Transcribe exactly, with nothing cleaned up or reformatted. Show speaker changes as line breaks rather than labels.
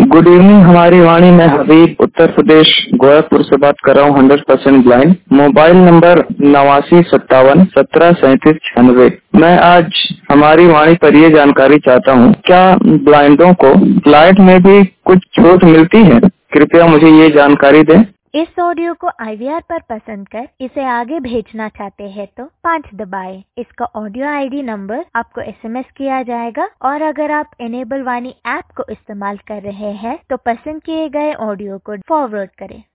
Good evening हमारी वाणी में हबीब उत्तर प्रदेश गोरखपुर से बात कर रहा हूँ hundred percent blind. Mobile number नवासी सत्तावन सत्रह सैंतीस छियानवे। मैं आज हमारी वाणी पर ये जानकारी चाहता हूँ, क्या ब्लाइंडों को फ्लाइट में भी कुछ छूट मिलती है? कृपया मुझे ये जानकारी दें।
इस ऑडियो को आई वी आर पर पसंद कर इसे आगे भेजना चाहते हैं तो पाँच दबाएं। इसका ऑडियो आई डी नंबर आपको एस एम एस किया जाएगा और अगर आप इनेबल वाणी ऐप को इस्तेमाल कर रहे हैं तो पसंद किए गए ऑडियो को फॉरवर्ड करें।